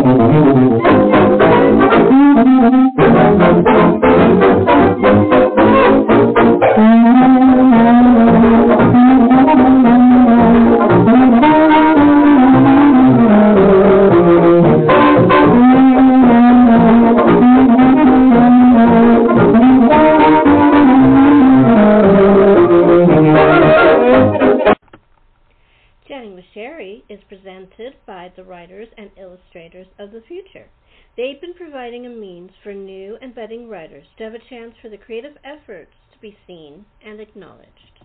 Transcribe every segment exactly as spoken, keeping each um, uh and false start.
Chatting with Sherry is presented by the writers and illustrators of the future. They've been providing a means for new and budding writers to have a chance for the creative efforts to be seen and acknowledged.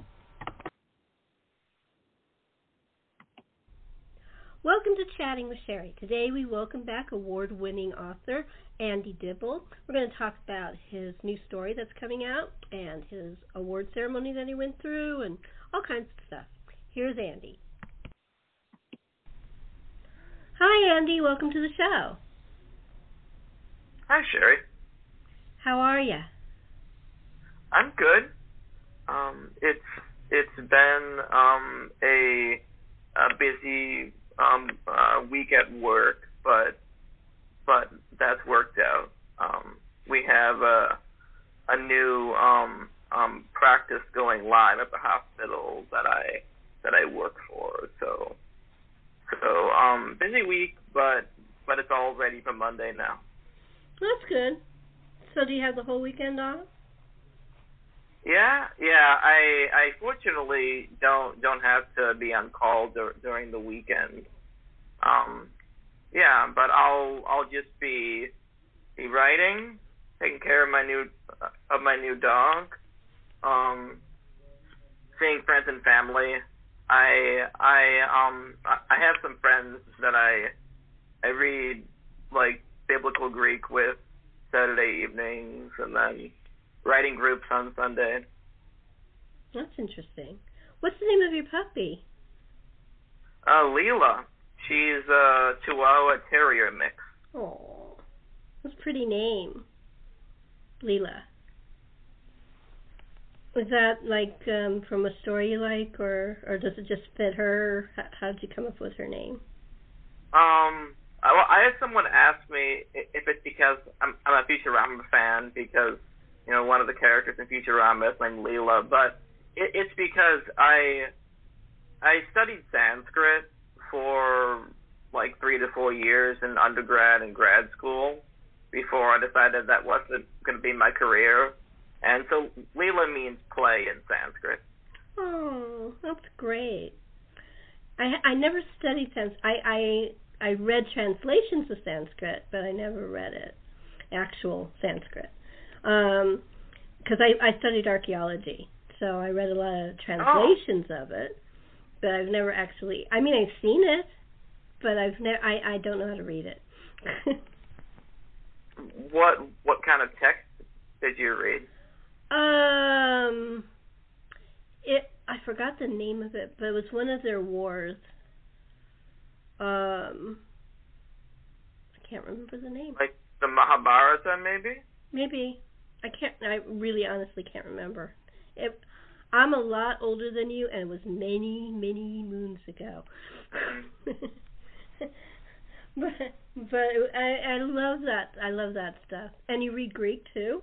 Welcome to Chatting with Sherry. Today we welcome back award-winning author Andy Dibble. We're going to talk about his new story that's coming out and his award ceremony that he went through and all kinds of stuff. Here's Andy. Hi, Andy. Welcome to the show. Hi, Sherry. How are you? I'm good. Um, it's it's been um, a a busy um, uh, week at work, but but that's worked out. Um, we have a a new um, um, practice going live at the hospital that I that I work for. So. So, um, busy week, but but it's all ready for Monday now. That's good. So, do you have the whole weekend off? Yeah, yeah. I I fortunately don't don't have to be on call dur- during the weekend. Um, yeah, but I'll I'll just be be writing, taking care of my new of my new dog, um, seeing friends and family. I I um I have some friends that I I read like biblical Greek with Saturday evenings, and then writing groups on Sunday. That's interesting. What's the name of your puppy? Uh, Leela. She's a Chihuahua Terrier mix. Oh, that's a pretty name, Leela. Was that like um, from a story you like, or, or does it just fit her? How did you come up with her name? Um, I, well, I had someone ask me if it's because I'm, I'm a Futurama fan, because you know one of the characters in Futurama is named Leela, but it, it's because I I studied Sanskrit for like three to four years in undergrad and grad school before I decided that wasn't going to be my career. And so Leela means play in Sanskrit. Oh, that's great. I I never studied Sanskrit. I, I, I read translations of Sanskrit, but I never read it, actual Sanskrit. Um, because I, I studied archaeology, so I read a lot of translations oh. of it, but I've never actually, I mean, I've seen it, but I've never, I, I don't know how to read it. What what kind of text did you read? Um, it I forgot the name of it, but it was one of their wars. Um, I can't remember the name. Like the Mahabharata, maybe? Maybe. I can't. I really, honestly can't remember. It, I'm a lot older than you, and it was many, many moons ago. but but I I love that. I love that stuff. And you read Greek too?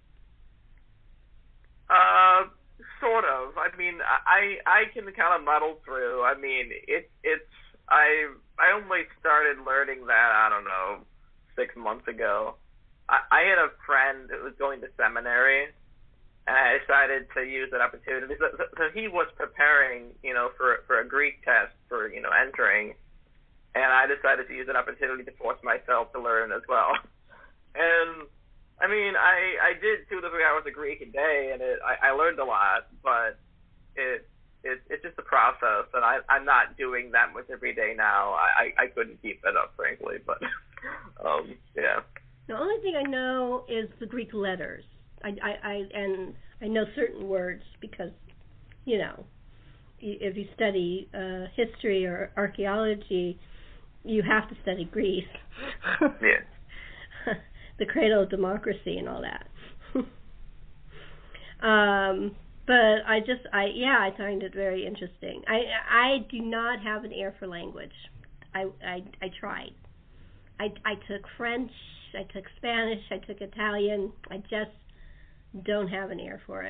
Uh, sort of. I mean, I I can kind of muddle through. I mean, it it's I I only started learning that I don't know six months ago. I I had a friend that was going to seminary, and I decided to use that opportunity. So, so, so he was preparing, you know, for for a Greek test for you know entering, and I decided to use that opportunity to force myself to learn as well. And I mean, I, I did two to three hours of Greek a day, and it, I, I learned a lot, but it, it it's just a process, and I, I'm not doing that much every day now. I, I couldn't keep it up, frankly, but um, yeah. The only thing I know is the Greek letters. I, I, I and I know certain words because, you know, if you study uh, history or archaeology, you have to study Greece. Yeah. The cradle of democracy and all that. um, but I just, I yeah, I find it very interesting. I I do not have an ear for language. I I, I tried. I, I took French, I took Spanish, I took Italian. I just don't have an ear for it.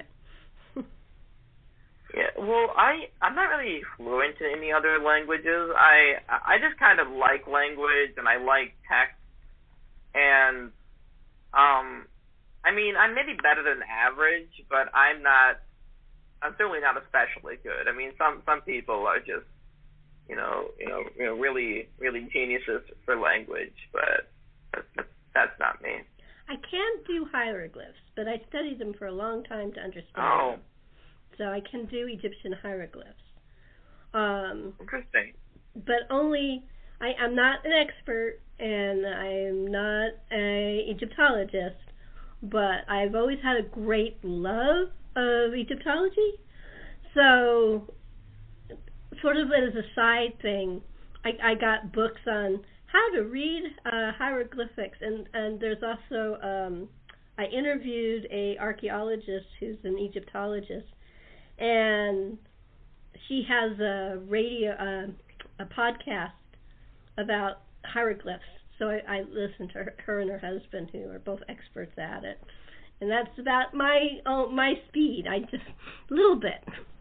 Yeah, well, I I'm not really fluent in any other languages. I I just kind of like language and I like text, and um, I mean I'm maybe better than average, but I'm not. I'm certainly not especially good. I mean, some some people are just you know you know you know really really geniuses for language, but that's, that's not me. I can do hieroglyphs, but I studied them for a long time to understand Oh. them. So I can do Egyptian hieroglyphs. Um, Interesting. But only, I, I'm not an expert, and I'm not an Egyptologist, but I've always had a great love of Egyptology. So, sort of as a side thing, I, I got books on how to read uh, hieroglyphics, and, and there's also, um, I interviewed a archaeologist who's an Egyptologist, and she has a radio, uh, a podcast about hieroglyphs. So I, I listen to her, her and her husband, who are both experts at it, and that's about my oh, my speed. I just a little bit.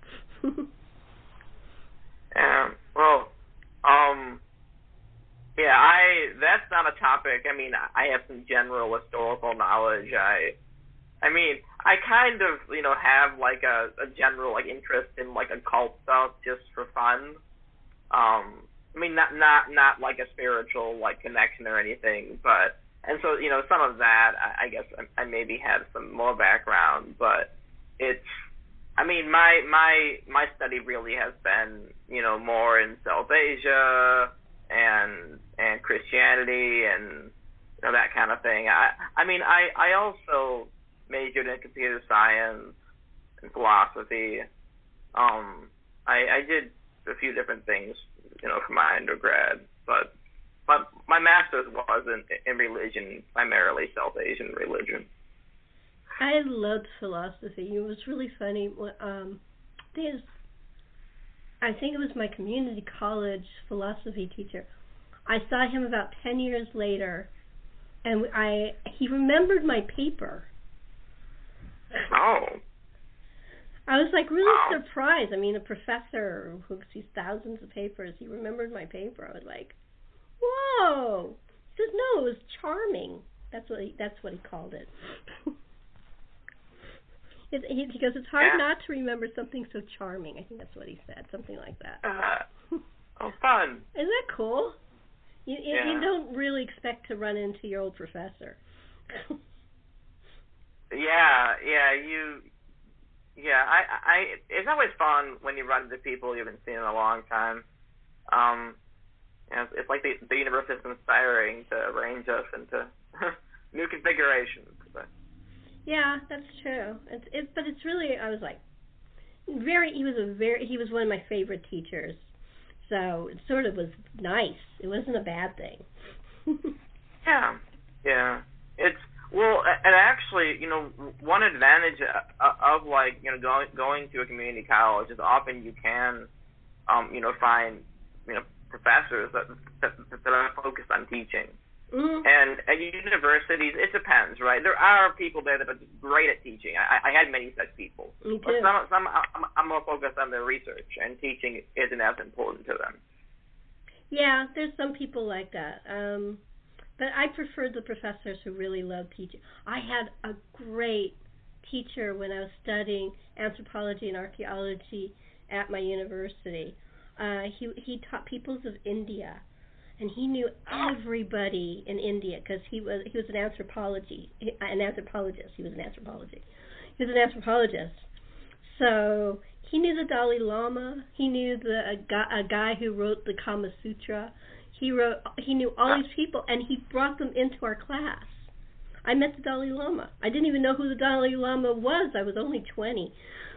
Yeah. Well, um, yeah. I that's not a topic. I mean, I have some general historical knowledge. I. I mean, I kind of, you know, have like a, a general like interest in like occult stuff just for fun. Um, I mean, not not not like a spiritual like connection or anything, but and so you know some of that I, I guess I, I maybe have some more background, but it's. I mean, my my my study really has been you know more in South Asia and and Christianity and you know that kind of thing. I I mean, I I also majored in computer science and philosophy. Um, I, I did a few different things, you know, for my undergrad, but but my master's was in, in religion, primarily South Asian religion. I loved philosophy. It was really funny. Um, there's, I think it was my community college philosophy teacher. I saw him about ten years later, and I he remembered my paper. Oh. I was like really Wow. surprised. I mean, a professor who sees thousands of papers, he remembered my paper. I was like, "Whoa!" He says, "No, it was charming." That's what he, that's what he called it. it he, he goes, "It's hard Yeah. not to remember something so charming." I think that's what he said, something like that. Uh, oh, fun. Isn't that cool? You, you, Yeah. you don't really expect to run into your old professor. Yeah, yeah, you, yeah, I, I, it's always fun when you run into people you haven't seen in a long time. Um, you know, it's, it's like the, the universe is conspiring to arrange us into new configurations. But. Yeah, that's true. It's, it, but it's really, I was like, very, he was a very, he was one of my favorite teachers. So it sort of was nice. It wasn't a bad thing. Yeah, yeah. It's, well, and actually, you know, one advantage of, of like, you know, going going to a community college is often you can, um, you know, find, you know, professors that that, that are focused on teaching. Mm-hmm. And at universities, it depends, right? There are people there that are great at teaching. I, I had many such people. Me But too. some, some I'm, I'm more focused on their research, and teaching isn't as important to them. Yeah, there's some people like that. Um, but I preferred the professors who really loved teaching. I had a great teacher when I was studying anthropology and archaeology at my university. Uh, he he taught peoples of India, and he knew everybody in India because he was he was an anthropology an anthropologist. He was an anthropology. He was an anthropologist. So he knew the Dalai Lama. He knew the a guy, a guy who wrote the Kama Sutra. He wrote. He knew all these people, and he brought them into our class. I met the Dalai Lama. I didn't even know who the Dalai Lama was. I was only twenty.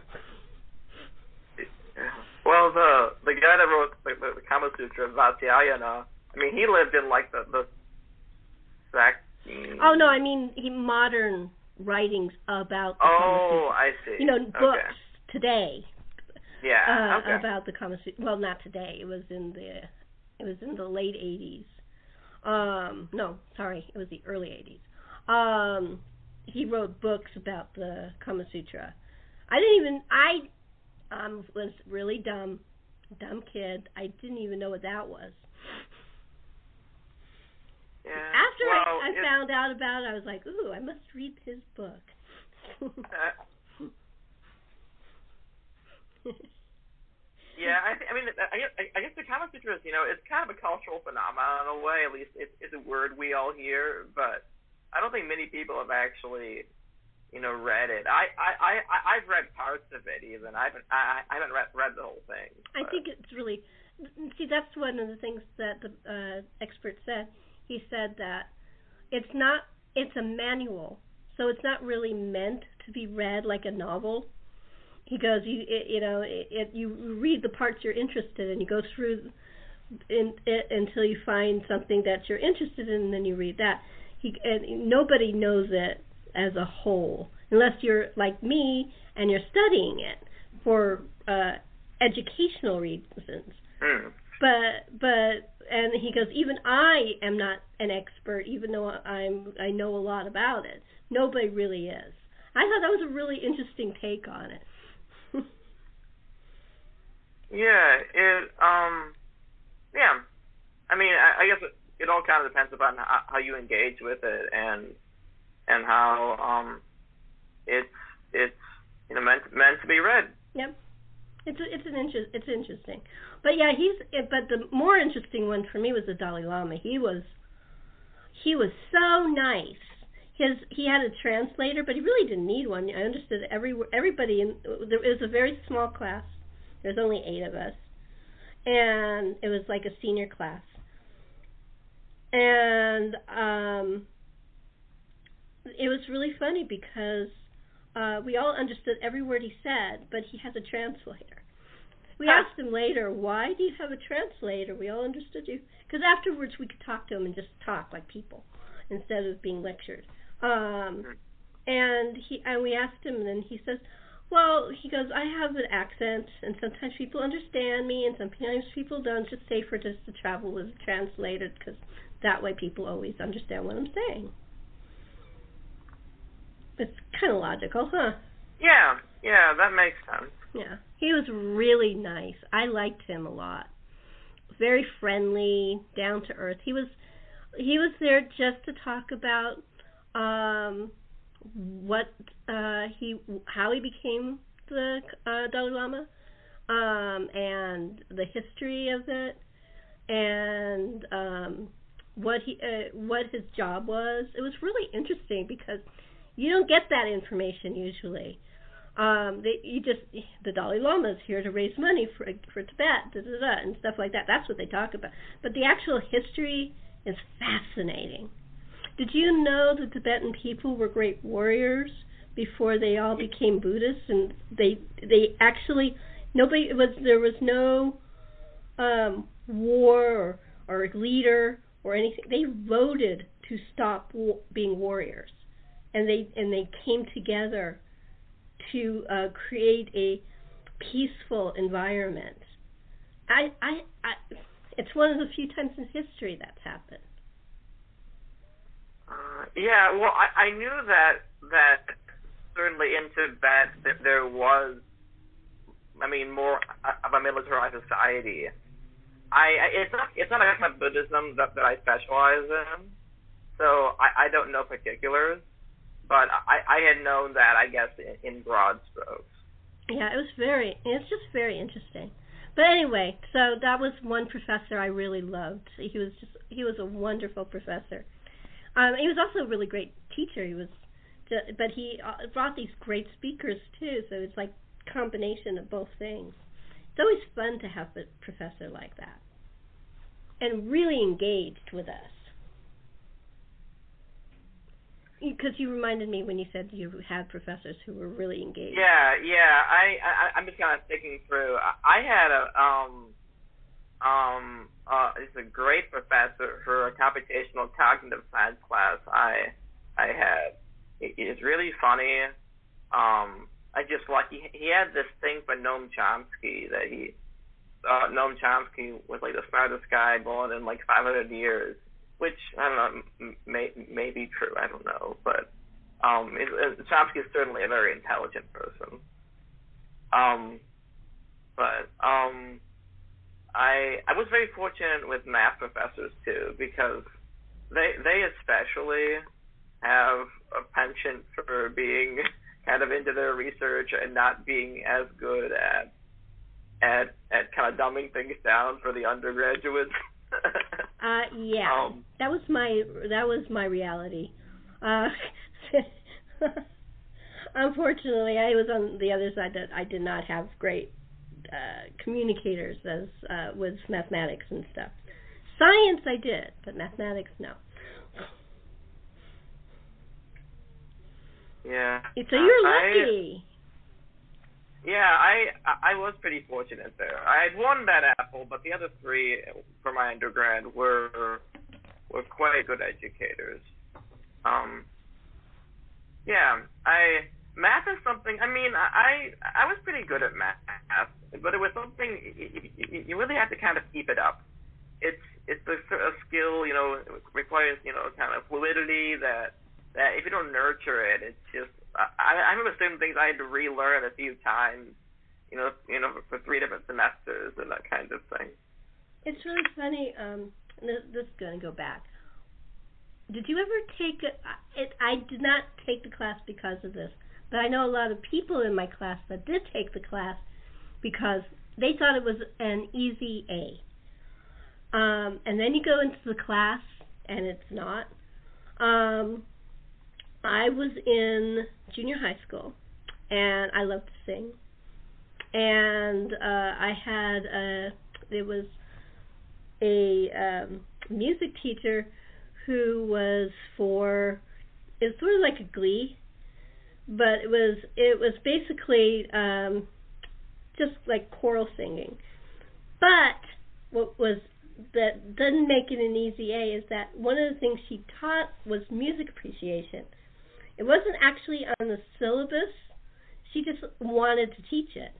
Well, the the guy that wrote the, the Kama Sutra, Vatsyayana, I mean, he lived in like the the. Exact, oh no, I mean he modern writings about the oh, Kama Sutra. I see. You know, books okay. today. Yeah. Uh, okay. About the Kama Sutra. Well, not today. It was in the it was in the late eighties. Um, no, sorry, it was the early eighties. Um, he wrote books about the Kama Sutra. I didn't even, I um, was really dumb, dumb kid. I didn't even know what that was. Yeah. After well, I, I found out about it, I was like, ooh, I must read his book. uh, yeah, I, th- I mean, I guess, I guess the Kama Sutra is, you know, it's kind of a cultural phenomenon in a way. At least it's, it's a word we all hear, but I don't think many people have actually, you know, read it. I, I, I, I've read parts of it even. I haven't, I, I haven't read, read the whole thing. But. I think it's really, see, that's one of the things that the uh, expert said. He said that it's not, it's a manual, so it's not really meant to be read like a novel. He goes, you, it, you know, it, it, you read the parts you're interested in, you go through in, it, until you find something that you're interested in, and then you read that. He, and nobody knows it as a whole, unless you're like me and you're studying it for uh, educational reasons. Mm. But but and he goes, even I am not an expert, even though I'm I know a lot about it. Nobody really is. I thought that was a really interesting take on it. yeah, it um, yeah. I mean, I, I guess it, it all kind of depends upon how, how you engage with it and and how um, it's it's you know meant meant to be read. Yep. It's it's an inter- it's interesting, but yeah, he's. But the more interesting one for me was the Dalai Lama. He was he was so nice. His he had a translator, but he really didn't need one. I understood every everybody in. There, it was a very small class. There's only eight of us, and it was like a senior class. And um, it was really funny because uh, we all understood every word he said, but he has a translator. We asked him later, why do you have a translator? We all understood you. Because afterwards we could talk to him and just talk like people instead of being lectured. Um, and he and we asked him, and then he says, well, he goes, I have an accent, and sometimes people understand me, and sometimes people don't. It's just safer just to travel with a translator, because that way people always understand what I'm saying. It's kind of logical, huh? Yeah, yeah, that makes sense. Yeah, he was really nice. I liked him a lot. Very friendly, down to earth. He was he was there just to talk about um, what uh, he how he became the uh, Dalai Lama, um, and the history of it, and um, what he uh, what his job was. It was really interesting because you don't get that information usually. Um, they, you just the Dalai Lama is here to raise money for for Tibet, da, da, da, and stuff like that. That's what they talk about. But the actual history is fascinating. Did you know the Tibetan people were great warriors before they all became Buddhists? And they they actually nobody it was there was no um, war or, or leader or anything. They voted to stop war, being warriors, and they and they came together to uh, create a peaceful environment. I, I, I, it's one of the few times in history that's happened. Uh, yeah, well, I, I knew that that certainly in Tibet that there was, I mean, more of a militarized society. I, I it's not it's not a kind of Buddhism that, that I specialize in, so I, I don't know particulars. But I, I had known that, I guess, in, in broad strokes. Yeah, it was very, it's just very interesting. But anyway, so that was one professor I really loved. He was just, he was a wonderful professor. Um, he was also a really great teacher. He was, just, but he brought these great speakers too. So it's like a combination of both things. It's always fun to have a professor like that, and really engaged with us. Because you reminded me when you said you had professors who were really engaged. Yeah, yeah. I, I I'm just kind of thinking through. I, I had a um um uh it's a great professor for a computational cognitive science class. I I had. It, it's really funny. Um, I just like he he had this thing for Noam Chomsky that he uh, Noam Chomsky was like the smartest guy born in like five hundred years. which I don't know, m- may may be true. I don't know, but um, it, it, Chomsky is certainly a very intelligent person. Um, but um, I I was very fortunate with math professors too, because they they especially have a penchant for being kind of into their research and not being as good at at at kind of dumbing things down for the undergraduates. uh, yeah, um, that was my that was my reality. Uh, unfortunately, I was on the other side that I did not have great uh, communicators as uh, with mathematics and stuff. Science I did, but mathematics no. Yeah. So you're lucky. I, yeah, I I was pretty fortunate there. I had one bad apple, but the other three for my undergrad were were quite good educators. Um. Yeah, I math is something. I mean, I I was pretty good at math, but it was something you, you really have to kind of keep it up. It's it's a, a skill, you know, it requires, you know, kind of fluidity that. That if you don't nurture it, it's just. I, I remember certain things I had to relearn a few times, you know, you know, for three different semesters and that kind of thing. It's really funny. Um, this, this is going to go back. Did you ever take a, it? I did not take the class because of this, but I know a lot of people in my class that did take the class because they thought it was an easy A. Um, and then you go into the class and it's not. Um. I was in junior high school, and I loved to sing. And uh, I had a, there was a um, music teacher who was for, it was sort of like a glee, but it was it was basically um, just like choral singing. But what was that doesn't make it an easy A is that one of the things she taught was music appreciation. It wasn't actually on the syllabus. She just wanted to teach it.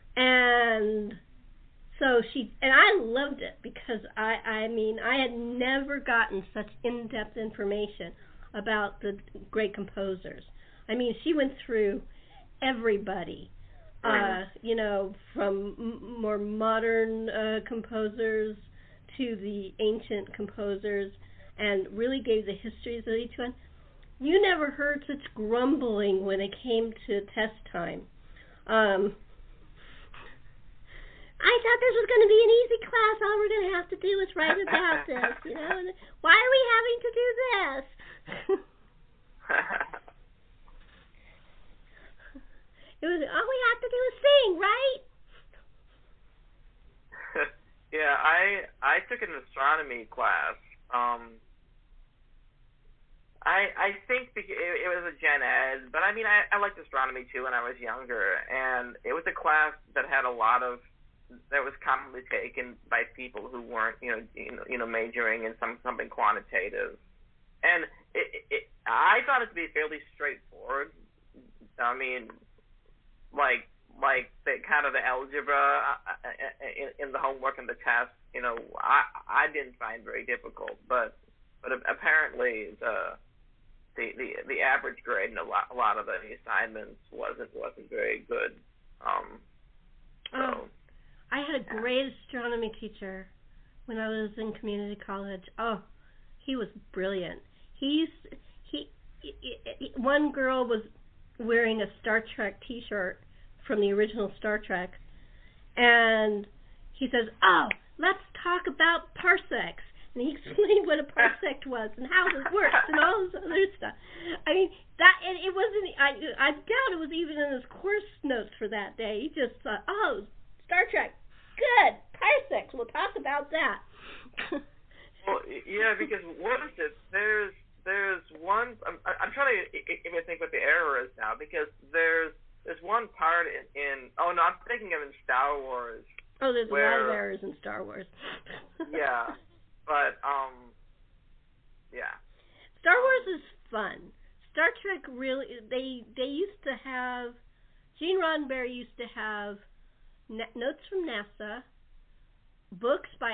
And so she, and I loved it because I, I mean, I had never gotten such in-depth information about the great composers. I mean, she went through everybody, uh, you know, from m- more modern uh, composers to the ancient composers, and really gave the histories of each one. You never heard such grumbling when it came to test time. Um, I thought this was going to be an easy class. All we're going to have to do is write about this, you know. And why are we having to do this? It was all we have to do is sing, right? Yeah, I I took an astronomy class. Um. I I think it, it was a gen ed, but I mean I, I liked astronomy too when I was younger, and it was a class that had a lot of that was commonly taken by people who weren't you know you know, you know majoring in some something quantitative, and it, it I thought it to be fairly straightforward. I mean, like like the kind of the algebra in, in the homework and the test, you know, I I didn't find very difficult, but but apparently the The, the the average grade in a lot a lot of the assignments wasn't wasn't very good. Um, so oh, I had a yeah. great astronomy teacher when I was in community college. Oh, he was brilliant. He used he, he, he one girl was wearing a Star Trek T-shirt from the original Star Trek, and he says, "Oh, let's talk about parsecs." And he explained what a parsec was and how this works and all this other stuff. I mean, that and it wasn't. I I doubt it was even in his course notes for that day. He just thought, "Oh, Star Trek, good parsecs. We'll talk about that." Well, yeah, because what is it? There's there's one. I'm I'm trying to even think what the error is now, because there's there's one part in, in oh no, I'm thinking of in Star Wars. Oh, there's where, a lot of errors in Star Wars. Yeah. But, um, yeah. Star Wars is fun. Star Trek really, they they used to have, Gene Roddenberry used to have na- notes from NASA, books by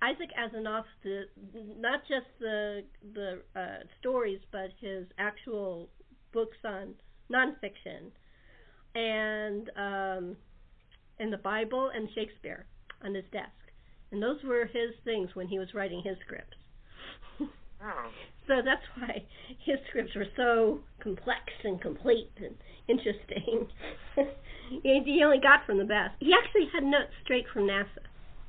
Isaac Asimov, the not just the the uh, stories, but his actual books on nonfiction, and um, and the Bible and Shakespeare on his desk, and those were his things when he was writing his scripts. Oh. So that's why his scripts were so complex and complete and interesting. He only got from the best. He actually had notes straight from NASA.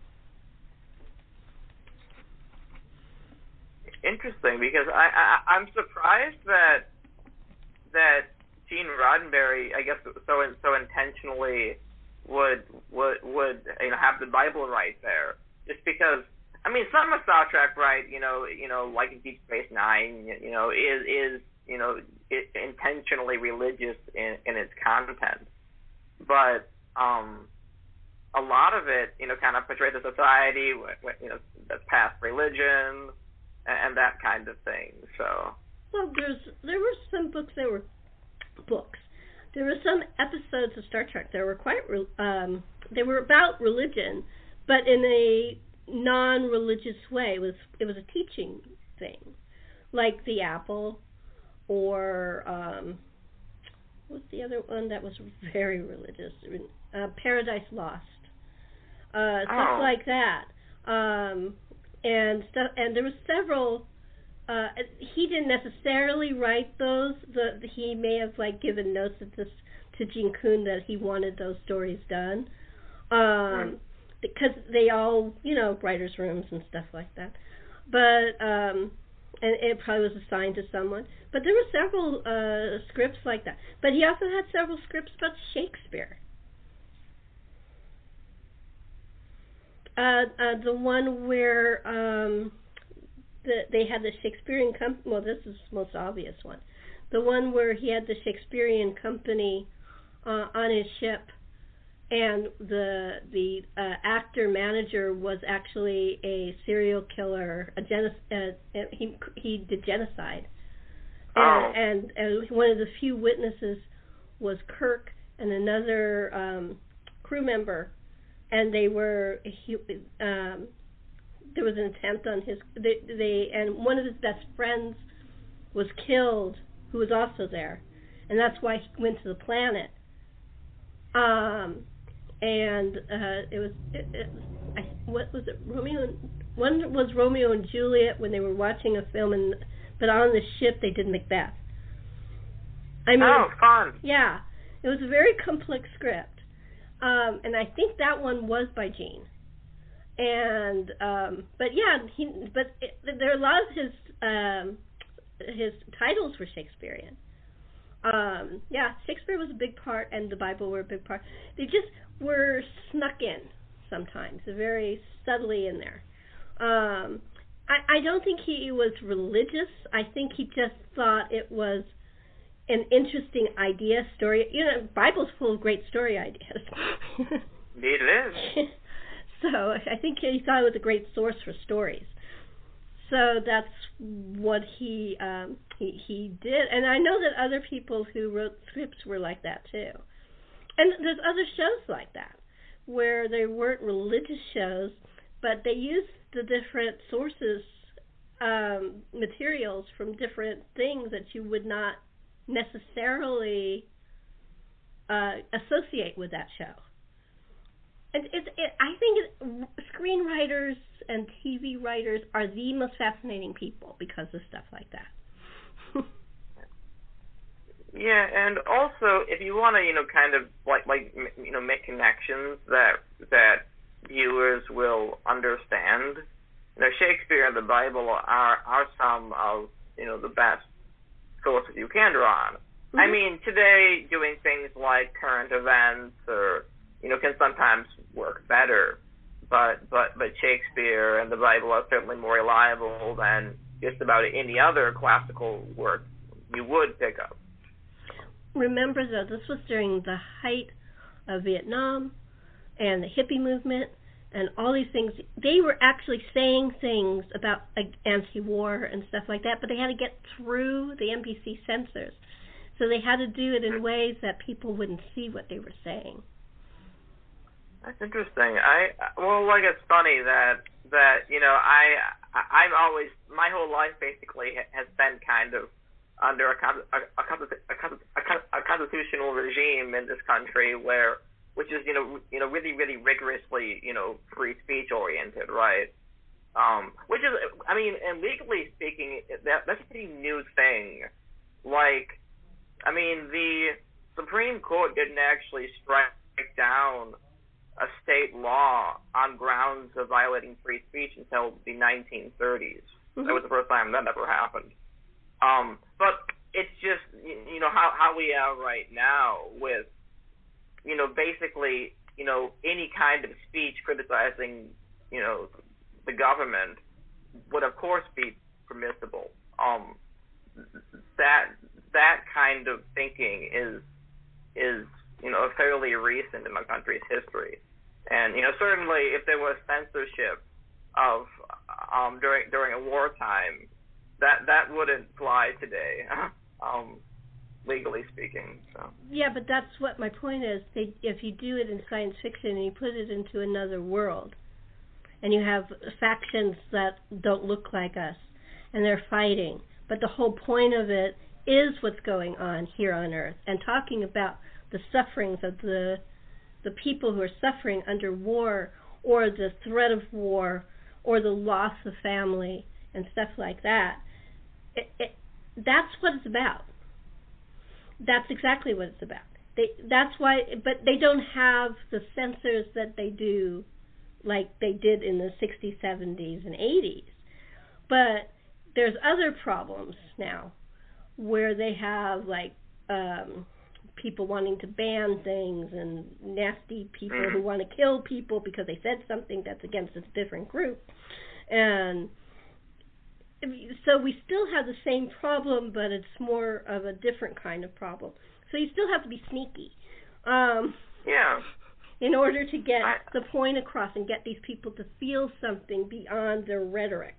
Interesting, because I, I I'm surprised that that Gene Roddenberry, I guess, so so intentionally would would would you know have the Bible right there, just because. I mean, some of Star Trek, right? You know, you know, like in Deep Space Nine, you know, is is you know it, intentionally religious in, in its content, but um, a lot of it, you know, kind of portrays a society, you know, that's past religion and, and that kind of thing. So. Well, there's there were some books that were books. There were some episodes of Star Trek that were quite um, they were about religion, but in a non-religious way. It was it was a teaching thing, like The Apple, or um, what's the other one that was very religious? Uh, Paradise Lost, uh, stuff oh. like that. Um, and stuff, and there were several. Uh, he didn't necessarily write those. The he may have like given notes of this to Gene Coon that he wanted those stories done. Um, right. Because they all, you know, writers' rooms and stuff like that. But, um, and it probably was assigned to someone. But there were several uh, scripts like that. But he also had several scripts about Shakespeare. Uh, uh, the one where um, the, they had the Shakespearean company, well, this is the most obvious one. The one where he had the Shakespearean company uh, on his ship. And the the uh, actor manager was actually a serial killer. A genoc- uh, he he did genocide. Oh. And, and and one of the few witnesses was Kirk and another um, crew member, and they were he, um, there was an attempt on his they, they and one of his best friends was killed, who was also there, and that's why he went to the planet. Um. And uh, it was, it, it, I, what was it, Romeo and, one was Romeo and Juliet when they were watching a film, and but on the ship they did Macbeth. I mean, oh, fun. Yeah, it was a very complex script, um, and I think that one was by Gene. And um, but yeah, he, but it, there are a lot of his um, his titles were Shakespearean. Um, yeah, Shakespeare was a big part, and the Bible were a big part. They just were snuck in sometimes, very subtly in there. Um, I, I don't think he was religious. I think he just thought it was an interesting idea, story. You know, the Bible's full of great story ideas. Indeed it is. So I think he thought it was a great source for stories. So that's what he um, he he did, and I know that other people who wrote scripts were like that too. And there's other shows like that, where they weren't religious shows, but they used the different sources, um, materials from different things that you would not necessarily uh, associate with that show. And it, it, I think it, screenwriters and T V writers are the most fascinating people because of stuff like that. Yeah, and also if you want to, you know, kind of like like you know make connections that that viewers will understand. You know, Shakespeare and the Bible are are some of you know the best sources you can draw on. Mm-hmm. I mean, today doing things like current events or you know can sometimes work better, but but but Shakespeare and the Bible are certainly more reliable than just about any other classical work you would pick up. Remember, though, this was during the height of Vietnam and the hippie movement and all these things. They were actually saying things about like, anti-war and stuff like that, but they had to get through the N B C censors. So they had to do it in ways that people wouldn't see what they were saying. That's interesting. I well, like it's funny that that you know I I've always my whole life basically has been kind of under a a, a, a, a constitutional regime in this country where which is you know you know really really rigorously you know free speech oriented, right? Um, which is I mean, and legally speaking, that that's a pretty new thing. Like, I mean, the Supreme Court didn't actually strike down a state law on grounds of violating free speech until the nineteen thirties. Mm-hmm. That was the first time that ever happened. Um, but it's just, you know, how, how we are right now with, you know, basically, you know, any kind of speech criticizing, you know, the government would of course be permissible. Um, that that kind of thinking is is you know fairly recent in our country's history, and you know certainly if there was censorship of um, during during a wartime, that that wouldn't fly today, um, legally speaking. So. Yeah, but that's what my point is. They, if you do it in science fiction and you put it into another world, and you have factions that don't look like us, and they're fighting, but the whole point of it is what's going on here on Earth, and talking about the sufferings of the the people who are suffering under war, or the threat of war, or the loss of family, and stuff like that. It, it, that's what it's about. That's exactly what it's about. They, that's why, but they don't have the censors that they do, like they did in the sixties, seventies, and eighties. But there's other problems now, where they have like um, people wanting to ban things, and nasty people who want to kill people because they said something that's against a different group. And so we still have the same problem, but it's more of a different kind of problem. So you still have to be sneaky. Um, yeah. In order to get I, the point across and get these people to feel something beyond their rhetoric.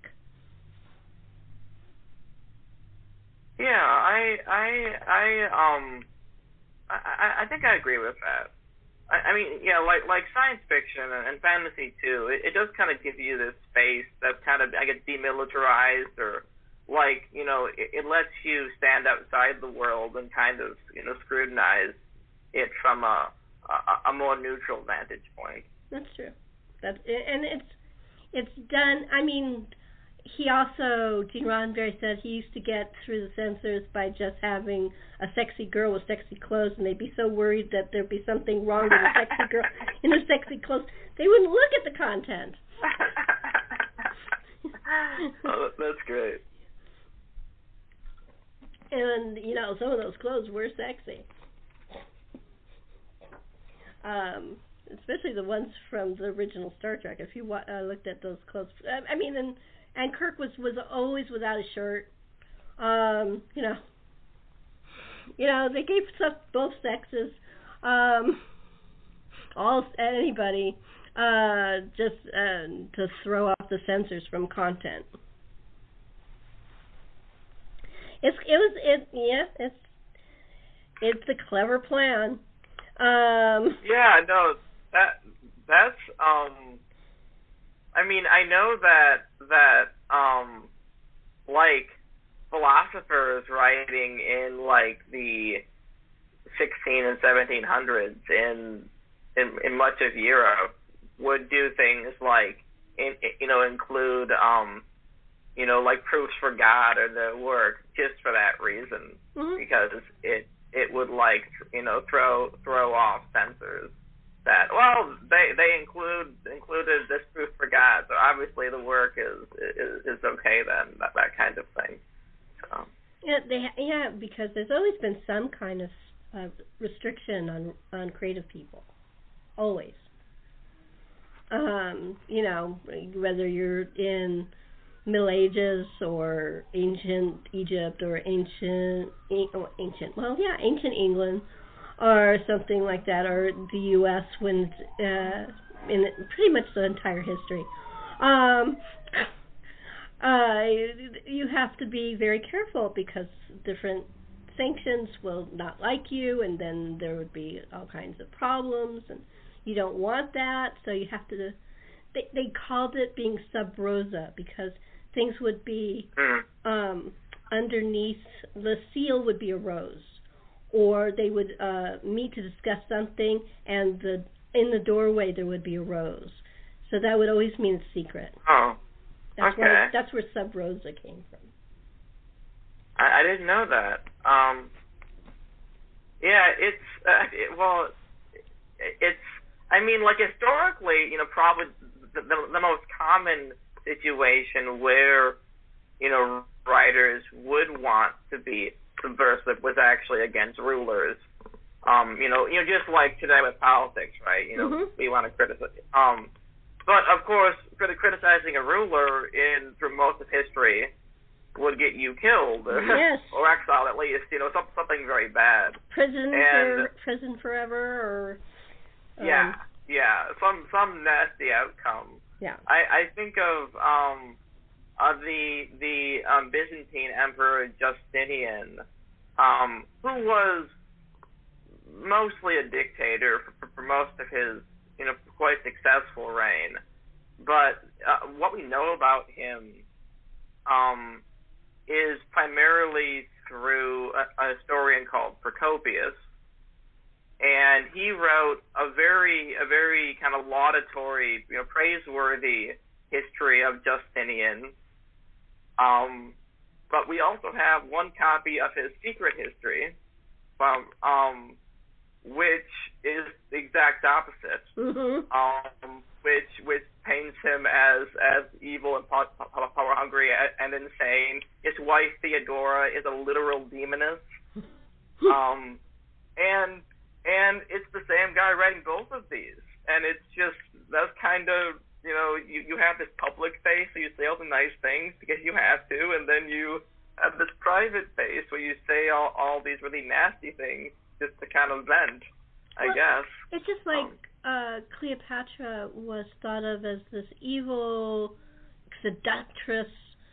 Yeah, I, I, I, um, I, I think I agree with that. I, I mean, yeah, like like science fiction and, and fantasy too. It, it does kind of give you this space that's kind of, I guess, demilitarized, or like, you know, it, it lets you stand outside the world and kind of, you know, scrutinize it from a a, a more neutral vantage point. That's true. That's and it's it's done. I mean, he also, Gene Roddenberry said he used to get through the censors by just having a sexy girl with sexy clothes, and they'd be so worried that there'd be something wrong with a sexy girl in her sexy clothes, they wouldn't look at the content. Oh, that's great. And, you know, some of those clothes were sexy. Um, especially the ones from the original Star Trek. If you wa- uh, looked at those clothes, I, I mean, and and Kirk was, was always without a shirt. Um, you know, you know, they gave stuff both sexes, um, all anybody, uh, just uh, to throw off the censors from content. It's it was it yeah it's it's a clever plan. Um, yeah, no, that that's um. I mean, I know that that um, like philosophers writing in like the sixteen and seventeen hundreds in in in much of Europe would do things like in, you know include um you know like proofs for God or their work just for that reason, mm-hmm. because it it would like you know throw throw off censors. That well, they they include included this proof for God, so obviously the work is is, is okay then, that that kind of thing. So. Yeah, they yeah because there's always been some kind of uh, restriction on on creative people, always. Um, you know, whether you're in Middle Ages or ancient Egypt or ancient oh, ancient well yeah ancient England. Or something like that, or the U S when uh, in pretty much the entire history. Um, uh, you have to be very careful because different sanctions will not like you, and then there would be all kinds of problems. And you don't want that, so you have to. They they called it being sub rosa because things would be um, underneath. The seal would be a rose, or they would uh, meet to discuss something, and the in the doorway there would be a rose. So that would always mean it's secret. Oh, that's okay. Where, that's where sub rosa came from. I, I didn't know that. Um, yeah, it's uh, it, well, it's. I mean, like historically, you know, probably the, the, the most common situation where, you know, writers would want to be subversive was actually against rulers. Um, you know, you know, just like today with politics, right? You know, mm-hmm. we want to criticize. Um, but of course, criticizing a ruler in through most of history would get you killed, yes. or exiled at least. You know, some, something very bad. Prison and, for prison forever, or um, yeah, yeah, some some nasty outcome. Yeah, I, I think of um, uh, the the um, Byzantine Emperor Justinian, um, who was mostly a dictator for, for most of his, you know, quite successful reign. But uh, what we know about him um, is primarily through a, a historian called Procopius, and he wrote a very, a very kind of laudatory, you know, praiseworthy history of Justinian. Um, but we also have one copy of his secret history, from um, which is the exact opposite. Mm-hmm. Um, which which paints him as as evil and power, power hungry and insane. His wife Theodora is a literal demoness. um, and and it's the same guy writing both of these. And it's just, that's kind of, you know, you, you have this public face, so you say all the nice things because you have to, and then you have this private face where you say all, all these really nasty things just to kind of vent, I well, guess. It's just like um, uh, Cleopatra was thought of as this evil, seductress,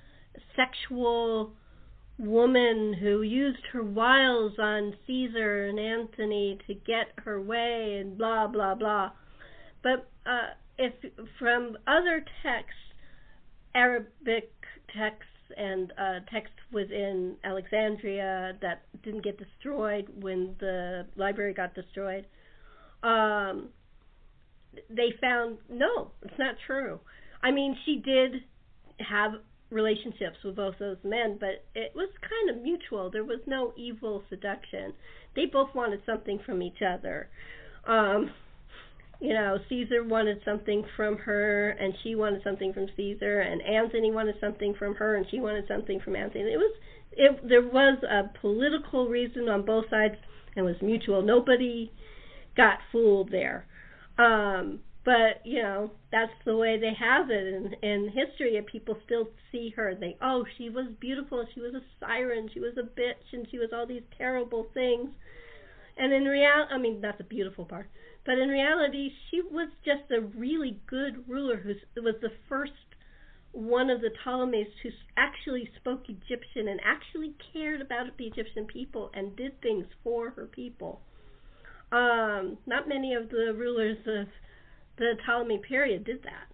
sexual woman who used her wiles on Caesar and Antony to get her way and blah, blah, blah. But uh, if from other texts, Arabic texts and uh, texts within Alexandria that didn't get destroyed when the library got destroyed, um, they found, no, it's not true. I mean, she did have relationships with both those men, but it was kind of mutual. There was no evil seduction. They both wanted something from each other. Um, you know, Caesar wanted something from her, and she wanted something from Caesar, and Antony wanted something from her, and she wanted something from Antony. It was, it, there was a political reason on both sides, and it was mutual. Nobody got fooled there. Um, But, you know, that's the way they have it in, in history, and people still see her and think, oh, she was beautiful, she was a siren, she was a bitch, and she was all these terrible things. And in reality, I mean, that's the beautiful part, but in reality, she was just a really good ruler who was the first one of the Ptolemies who actually spoke Egyptian and actually cared about the Egyptian people and did things for her people. Um, not many of the rulers of the Ptolemy period did that.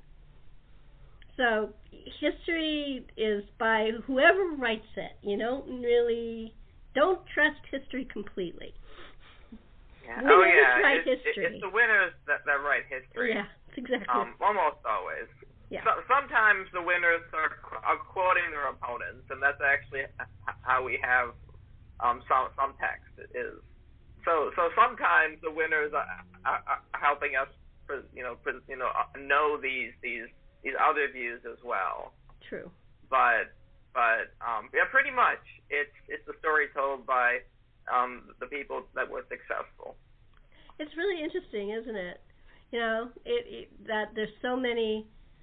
So history is by whoever writes it. You don't really, don't trust history completely. Yeah. Winners oh yeah, write it's, history. it's the winners that, that write history. Yeah, exactly. Um, almost always. Yeah. So, sometimes the winners are, are quoting their opponents, and that's actually how we have um, some some text is. So so sometimes the winners are, are, are helping us, you know, you know, know these these these other views as well. True. But but um, yeah, pretty much it's it's the story told by um, the people that were successful. It's really interesting, isn't it? You know, it, it that there's so many.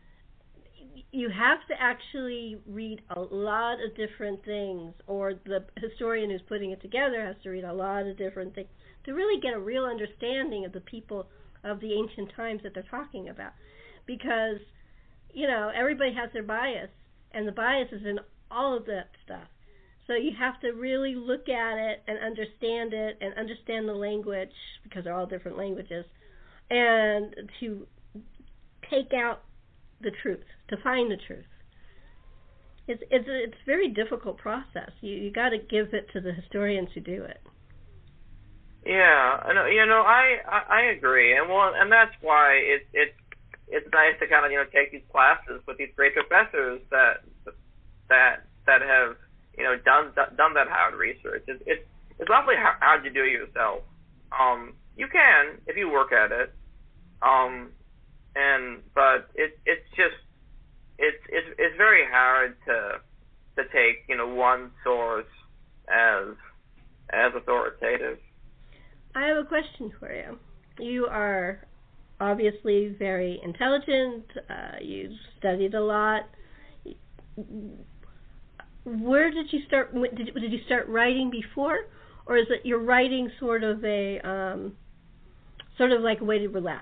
You have to actually read a lot of different things, or the historian who's putting it together has to read a lot of different things to really get a real understanding of the people of the ancient times that they're talking about. Because, you know, everybody has their bias, and the bias is in all of that stuff. So you have to really look at it and understand it and understand the language, because they're all different languages, and to take out the truth, to find the truth. It's it's a, it's a very difficult process. You you got to give it to the historians who do it. Yeah, I know. You know, I, I I agree, and well, and that's why it's it's it's nice to kind of you know take these classes with these great professors that that that have you know done done that hard research. It's it's it's awfully hard to do yourself. Um, you can if you work at it. Um, and but it it's just it's it's it's very hard to to take you know one source as as authoritative. I have a question for you. You are obviously very intelligent. Uh, you've studied a lot. Where did you start? Did did you start writing before, or is it you're writing sort of a um, sort of like a way to relax?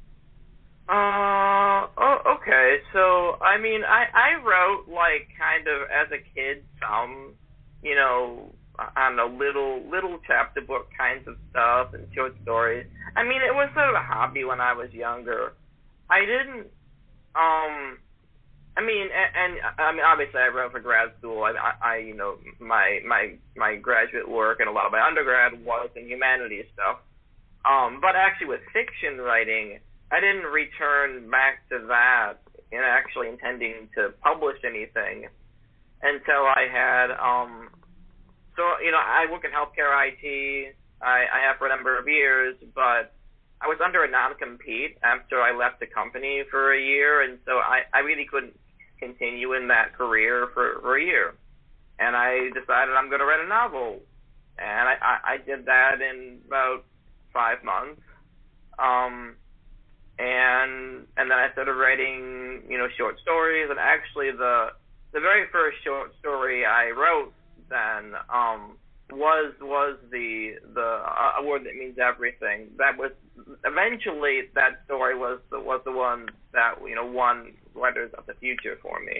Uh oh okay. So I mean I I wrote like kind of as a kid some you know I don't know little little chapter book kinds of stuff and short stories. I mean it was sort of a hobby when I was younger. I didn't um I mean and, and I mean obviously I wrote for grad school. I, I I you know my my my graduate work and a lot of my undergrad was in humanities stuff. Um but actually with fiction writing I didn't return back to that in actually intending to publish anything until I had, um, so, you know, I work in healthcare I T, I, I have for a number of years, but I was under a non-compete after I left the company for a year, and so I, I really couldn't continue in that career for, for a year. And I decided I'm going to write a novel, and I, I, I did that in about five months. Um... And and then I started writing, you know, short stories. And actually, the the very first short story I wrote then um, was was the the uh, A Word That Means Everything. That was eventually that story was the, was the one that you know won Writers of the Future for me.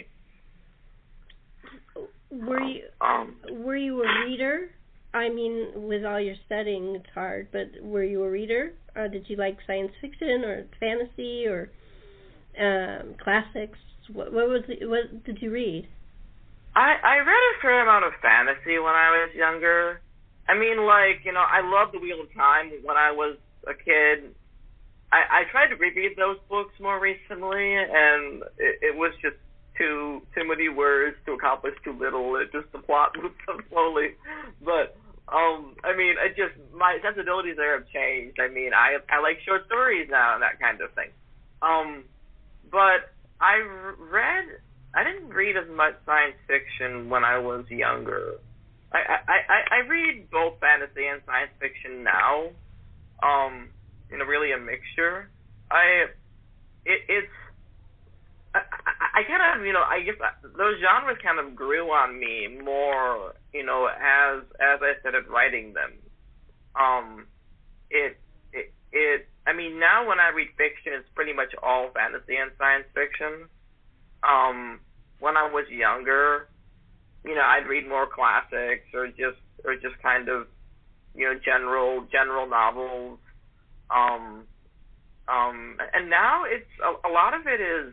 Were you um, were you a reader? I mean, with all your studying, it's hard. But were you a reader? Or did you like science fiction or fantasy or um, classics? What, what was it, what did you read? I I read a fair amount of fantasy when I was younger. I mean, like you know, I loved The Wheel of Time when I was a kid. I I tried to reread those books more recently, and it, it was just too too many words to accomplish too little. It just the plot moved so slowly, but. Um, I mean, it just my sensibilities there have changed. I mean, I I like short stories now and that kind of thing. Um, but I read I didn't read as much science fiction when I was younger. I I, I, I read both fantasy and science fiction now. Um, you know, really a mixture. I it, it's I, I, I kind of, you know, I guess those genres kind of grew on me more, you know, as as I started writing them. Um, it, it, it, I mean, now when I read fiction, it's pretty much all fantasy and science fiction. Um, when I was younger, you know, I'd read more classics or just, or just kind of, you know, general, general novels. Um, um, and now it's, a, a lot of it is,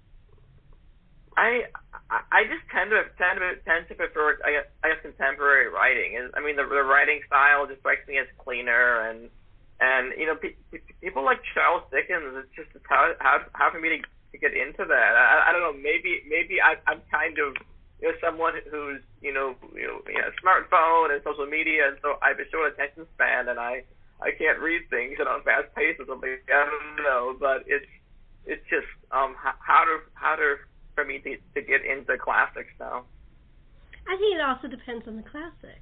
I I just tend to tend to tend to prefer I guess, I guess contemporary writing. I mean the, the writing style just strikes me as cleaner and and you know pe- pe- people like Charles Dickens. It's just it's how how how for me to, to get into that. I, I don't know. Maybe maybe I, I'm kind of you know someone who's you know you know, you know smartphone and social media, and so I have a short attention span and I I can't read things at a fast pace or something. I don't know, but it's it's just um how to how to for me to, to get into classics now. I think it also depends on the classic.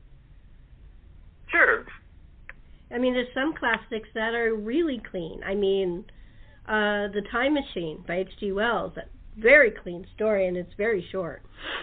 Sure. I mean, there's some classics that are really clean. I mean, uh, The Time Machine by H G Wells, a very clean story, and it's very short.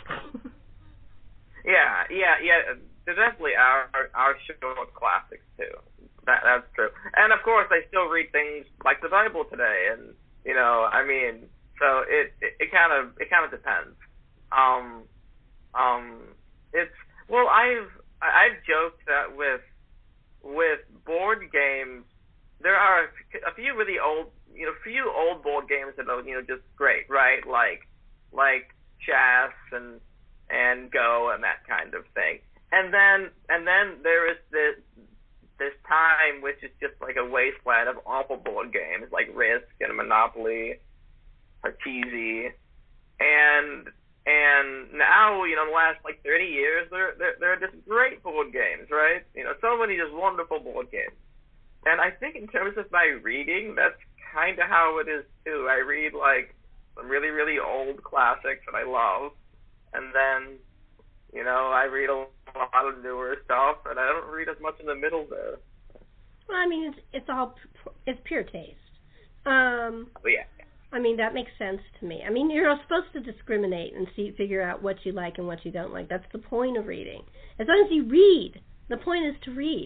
yeah, yeah, yeah. There's definitely our, our, our short classics, too. That That's true. And, of course, I still read things like the Bible today, and, you know, I mean... So it, it it kind of it kind of depends. Um, um, it's well I've I've joked that with with board games, there are a few really old, you know, few old board games that are, you know, just great, right? Like, like chess and and Go and that kind of thing. And then and then there is this this time which is just like a wasteland of awful board games like Risk and Monopoly, Parcheesi, and and now, you know, in the last like thirty years, there there there are just great board games, right? You know, so many just wonderful board games. And I think in terms of my reading, that's kind of how it is too. I read like some really, really old classics that I love, and then, you know, I read a lot of newer stuff, and I don't read as much in the middle there. Well, I mean, it's it's all it's pure taste. Um, but yeah. I mean, that makes sense to me. I mean, you're supposed to discriminate and see, figure out what you like and what you don't like. That's the point of reading. As long as you read, the point is to read.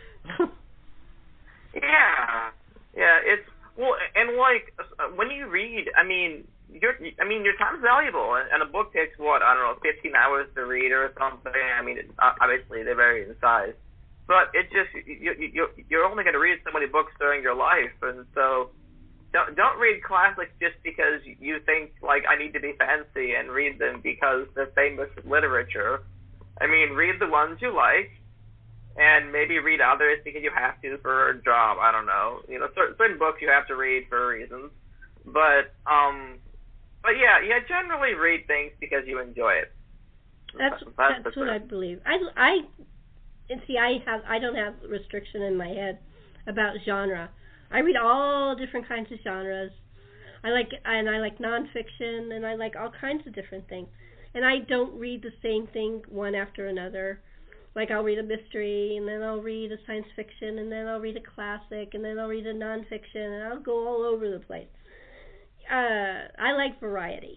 Yeah, yeah, it's, well, and like, when you read, I mean, your, I mean, your time's valuable, and, and a book takes, what, I don't know, fifteen hours to read or something. I mean, it, obviously, they vary in size, but it just, you, you, you're only going to read so many books during your life, and so, don't, don't read classics just because you think, like, I need to be fancy, and read them because they're famous literature. I mean, read the ones you like, and maybe read others because you have to for a job. I don't know. You know, certain, certain books you have to read for reasons. But, um, but yeah, yeah, generally read things because you enjoy it. That's that's, that's what I believe. I, I, and see, I have I don't have restriction in my head about genre. I read all different kinds of genres. I like and I like nonfiction, and I like all kinds of different things. And I don't read the same thing one after another. Like, I'll read a mystery, and then I'll read a science fiction, and then I'll read a classic, and then I'll read a nonfiction, and I'll go all over the place. Uh, I like variety.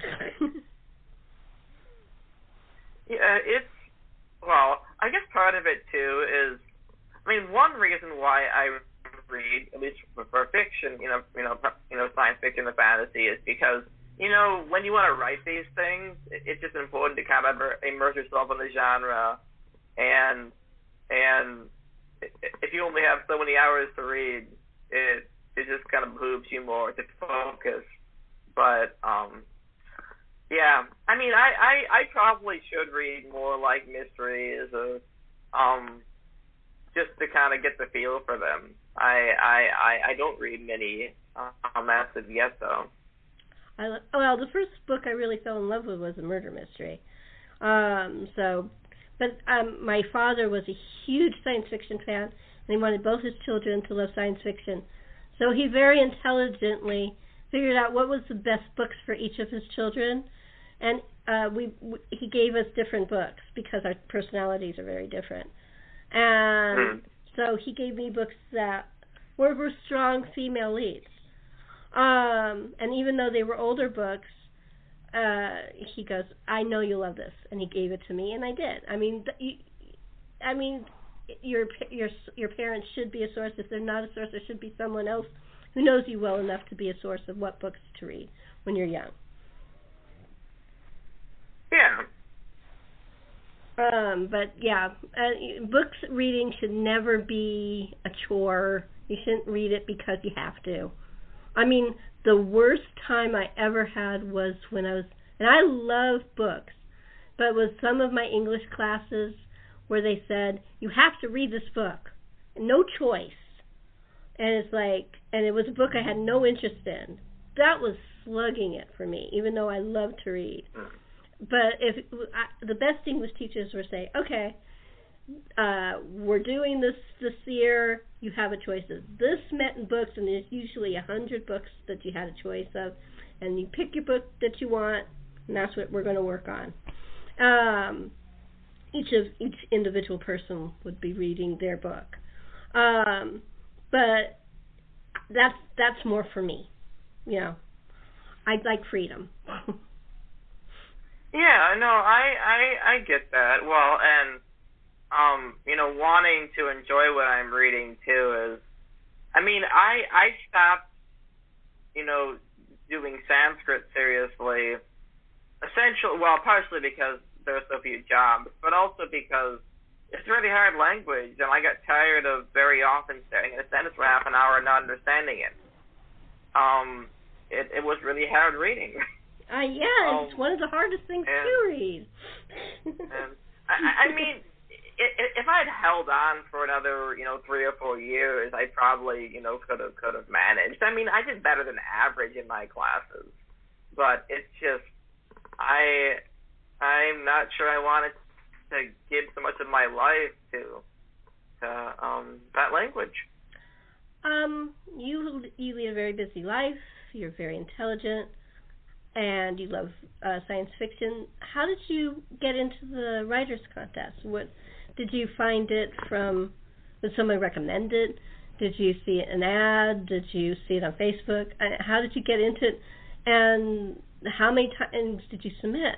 Yeah, it's, well, I guess part of it, too, is, I mean, one reason why I read, at least for fiction, you know, you know, you know, science fiction and fantasy, is because, you know, when you want to write these things, it's just important to kind of immerse yourself in the genre. And and if you only have so many hours to read, it it just kind of behooves you more to focus. But um, yeah, I mean, I, I, I probably should read more like mysteries, or um, just to kind of get the feel for them. I I, I, I don't read many um, as of yet, though. I, well, the first book I really fell in love with was a murder mystery. Um, so. But um, my father was a huge science fiction fan, and he wanted both his children to love science fiction. So he very intelligently figured out what was the best books for each of his children, and uh, we, we he gave us different books because our personalities are very different. And mm. so he gave me books that were, were strong female leads. Um, and even though they were older books, Uh, he goes, I know you love this, and he gave it to me, and I did. I mean, you, I mean, your your your parents should be a source. If they're not a source, there should be someone else who knows you well enough to be a source of what books to read when you're young. Yeah. Um, but yeah, uh, books reading should never be a chore. You shouldn't read it because you have to. I mean, the worst time I ever had was when I was, and I love books, but with some of my English classes where they said, you have to read this book, no choice. And it's like, and it was a book I had no interest in. That was slugging it for me, even though I love to read. But if I, the best English teachers would say, okay, uh, we're doing this this year, you have a choice of this many books, and there's usually a hundred books that you had a choice of, and you pick your book that you want, and that's what we're going to work on. Um, each of each individual person would be reading their book, um, but that's that's more for me, you know. I'd like freedom. Yeah, no, I, I I get that. Well, and um, you know, wanting to enjoy what I'm reading too is, I mean, I I stopped, you know, doing Sanskrit seriously, essentially, well, partially because there are so few jobs, but also because it's a really hard language, and I got tired of very often staring at a sentence for half an hour and not understanding it. Um, it, it was really hard reading. Uh, yeah, um, it's one of the hardest things and, to read. and I, I mean, if I had held on for another, you know, three or four years, I probably, you know, could have could have managed. I mean, I did better than average in my classes, but it's just I I'm not sure I wanted to give so much of my life to to um, that language. Um, you you lead a very busy life. You're very intelligent, and you love uh, science fiction. How did you get into the writers' contest? What did you find it from? Did someone recommend it? Did you see an ad? Did you see it on Facebook? Uh, How did you get into it? And how many times did you submit?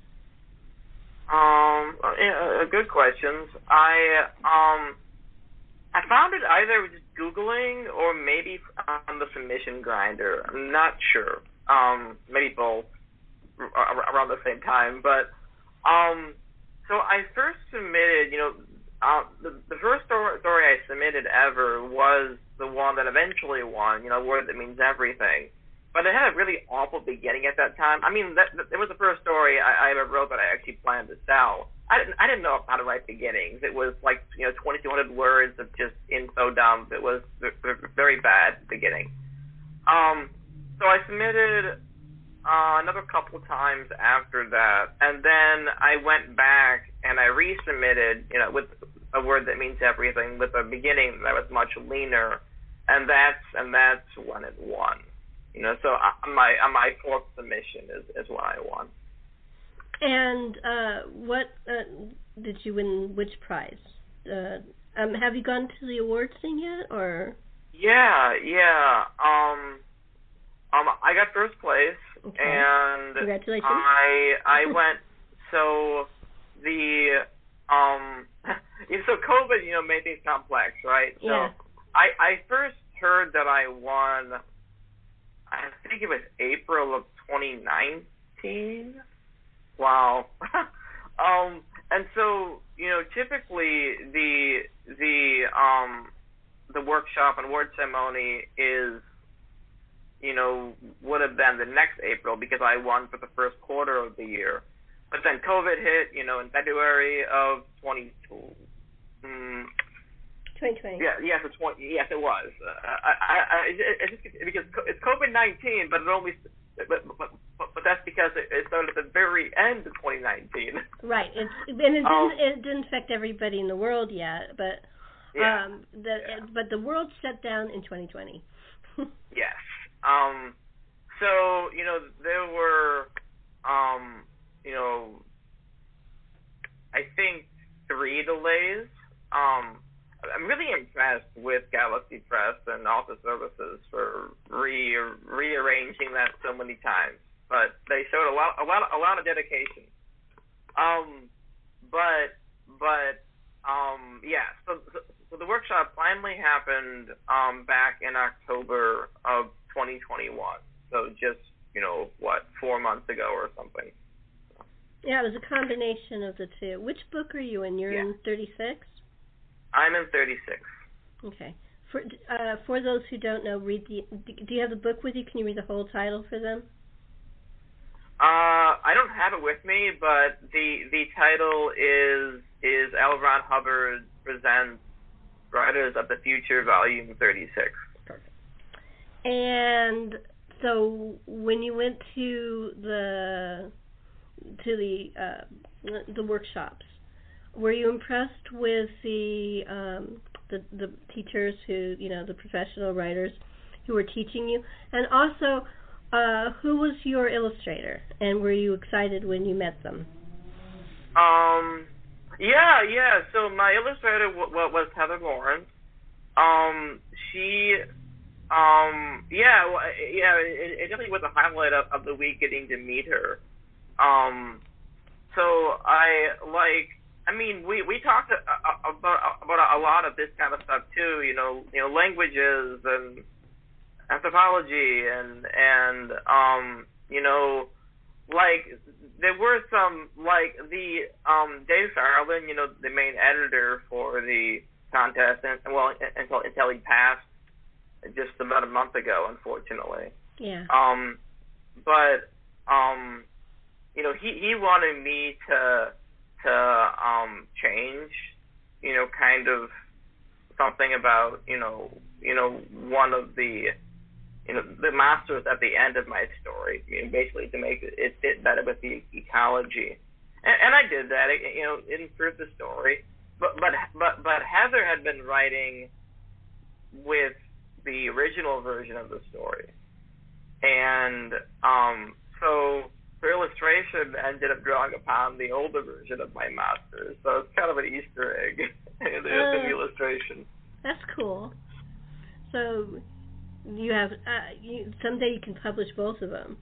Um, yeah, good questions. I um, I found it either just Googling or maybe on the submission grinder. I'm not sure. Um, maybe both around the same time. But um, so I first submitted. You know, uh, the the first story, story I submitted ever was the one that eventually won. You know, Word That Means Everything. But it had a really awful beginning at that time. I mean, that, that it was the first story I, I ever wrote that I actually planned to sell. I didn't I didn't know how to write beginnings. It was like, you know, twenty-two hundred words of just info dump. It was a very bad beginning. Um, so I submitted uh, another couple times after that, and then I went back and I resubmitted, you know, with a Word That Means Everything, with a beginning that was much leaner, and that's and that's when it won. You know, so on my on my fourth submission is, is when I won. And uh, what uh, did you win? Which prize? Uh, um, have you gone to the awards thing yet, or? Yeah, yeah. Um, um, I got first place, okay. and congratulations. I I went. So the um, so COVID, you know, made things complex, right? So yeah. I I first heard that I won. I think it was April of twenty nineteen. Wow. um, and so, you know, typically the the um the workshop and award ceremony is, you know, would have been the next April because I won for the first quarter of the year. But then COVID hit, you know, in February of twenty um, twenty twenty. Yeah, yes, it's twenty. Yes, it was. Uh, I, I, I, it's just because it's COVID nineteen, but it only, but, but, but, but that's because it, it started at the very end of twenty nineteen. Right. It's and it didn't um, it didn't affect everybody in the world yet, but yeah, um, the yeah. but the world shut down in twenty twenty. Yes. Um. So you know there were, um, you know, I think three delays. Um. I'm really impressed with Galaxy Press and Office Services for re rearranging that so many times. But they showed a lot, a lot, a lot of dedication. Um, but, but, um, yeah. So, so, so the workshop finally happened um back in October of twenty twenty-one. So just, you know, what, four months ago or something. Yeah, it was a combination of the two. Which book are you in? You're yeah. in thirty-six? I'm in thirty-six. Okay. For uh, for those who don't know, read the. Do you have the book with you? Can you read the whole title for them? Uh, I don't have it with me, but the the title is is L. Ron Hubbard Presents Writers of the Future, Volume thirty-six. Perfect. And so, when you went to the to the uh, the workshops, were you impressed with the um, the the teachers who, you know, the professional writers who were teaching you, and also uh, who was your illustrator, and were you excited when you met them? Um, yeah, yeah. So my illustrator w- w- was Heather Lawrence. Um, she, um, yeah, well, yeah. It, it definitely was a highlight of, of the week getting to meet her. Um, so I like. I mean, we, we talked about about a lot of this kind of stuff too. You know, you know, languages and anthropology and and um, you know, like there were some like the um Dave Farland, you know, the main editor for the contest, and well until until he passed just about a month ago, unfortunately. Yeah. Um, but um, you know, he he wanted me to to um change, you know, kind of something about you know you know one of the you know, the monsters at the end of my story, you know, basically to make it, it fit better with the ecology. And, and I did that, it, you know, it improved the story. But, but, but, but Heather had been writing with the original version of the story. And um, so her illustration ended up drawing upon the older version of my monsters. So it's kind of an Easter egg in the, uh, in the illustration. That's cool. So you have uh, you, someday you can publish both of them.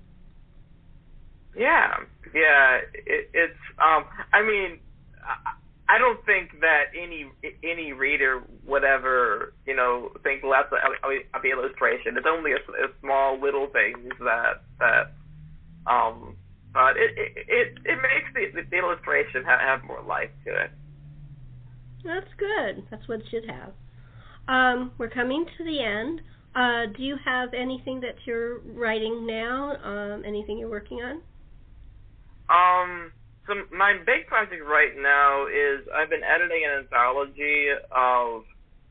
Yeah, yeah. It, it's. Um. I mean, I, I don't think that any any reader would ever, you know, think less of, of the illustration. It's only a, a small little things that that. Um. But it it it, it makes the, the illustration have, have more life to it. That's good. That's what it should have. Um. We're coming to the end. Uh, do you have anything that you're writing now? Um, anything you're working on? Um, so my big project right now is I've been editing an anthology of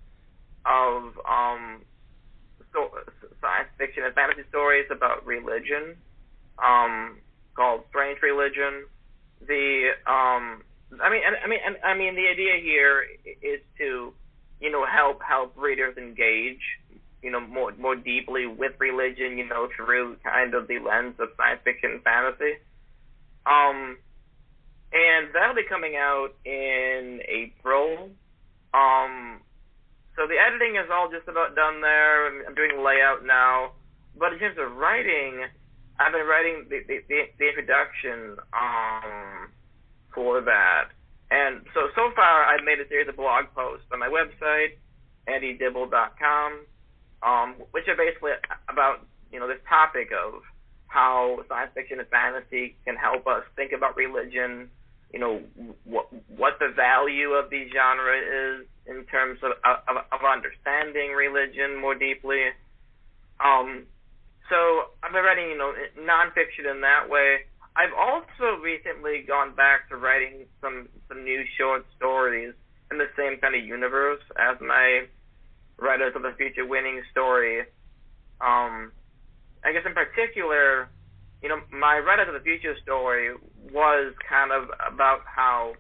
of um so, science fiction and fantasy stories about religion, um, called Strange Religion. The um, I mean, I mean, I mean, the idea here is to, you know, help help readers engage, you know, more more deeply with religion, you know, through kind of the lens of science fiction and fantasy. Um, and that'll be coming out in April. Um, so the editing is all just about done there. I'm doing layout now. But in terms of writing, I've been writing the the, the, the introduction um for that. And so so far I've made a series of blog posts on my website, andy dibble dot com. Um, which are basically about, you know, this topic of how science fiction and fantasy can help us think about religion, you know, what what the value of the genre is in terms of of, of understanding religion more deeply. Um, so I've been writing, you know, nonfiction in that way. I've also recently gone back to writing some some new short stories in the same kind of universe as my Writers of the Future winning story. Um, I guess in particular, you know, my Writers of the Future story was kind of about how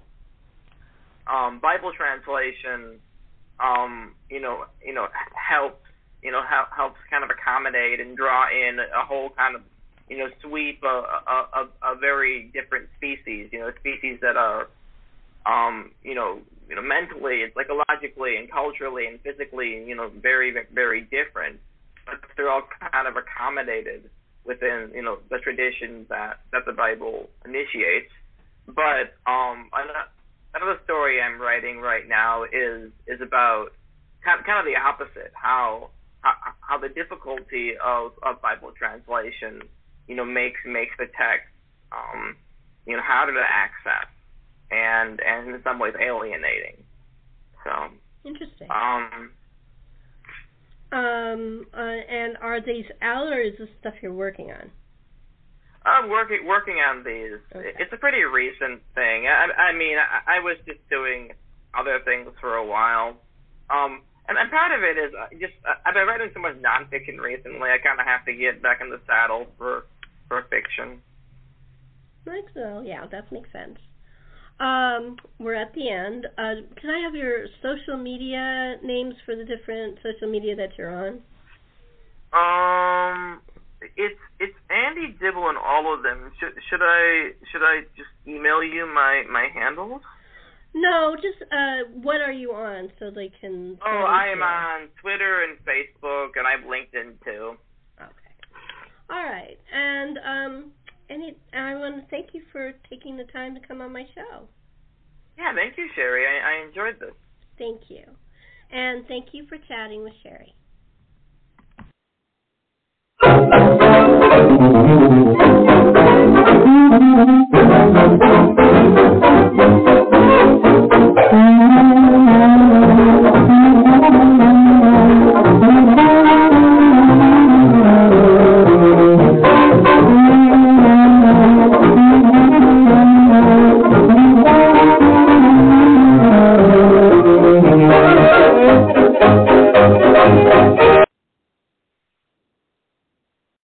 um, Bible translation, um, you know, you know, helps, you know, help, helps kind of accommodate and draw in a whole kind of, you know, sweep of a, a, a very different species, you know, species that are, um, you know, you know, mentally and psychologically and culturally and physically, you know, very, very different, but they're all kind of accommodated within, you know, the traditions that, that the Bible initiates. But um, another story I'm writing right now is is about kind of, kind of the opposite, how how, how the difficulty of, of Bible translation, you know, makes makes the text, um, you know, harder to access. And and in some ways alienating. So interesting. Um. Um. Uh, and are these out, or is this stuff you're working on? I'm working working on these. Okay. It's a pretty recent thing. I, I mean, I, I was just doing other things for a while. Um. And, and part of it is just uh, I've been writing so much nonfiction recently. I kind of have to get back in the saddle for for fiction. Like so, yeah, that makes sense. Um, we're at the end. Uh, can I have your social media names for the different social media that you're on? Um, it's it's Andy Dibble on all of them. Should should I should I just email you my, my handles? No, just uh, what are you on so they can. Oh, I am on Twitter and Facebook, and I have LinkedIn too. Okay. All right, and um. Any, I want to thank you for taking the time to come on my show. Yeah, thank you, Sherry. I, I enjoyed this. Thank you. And thank you for chatting with Sherry. Thank you.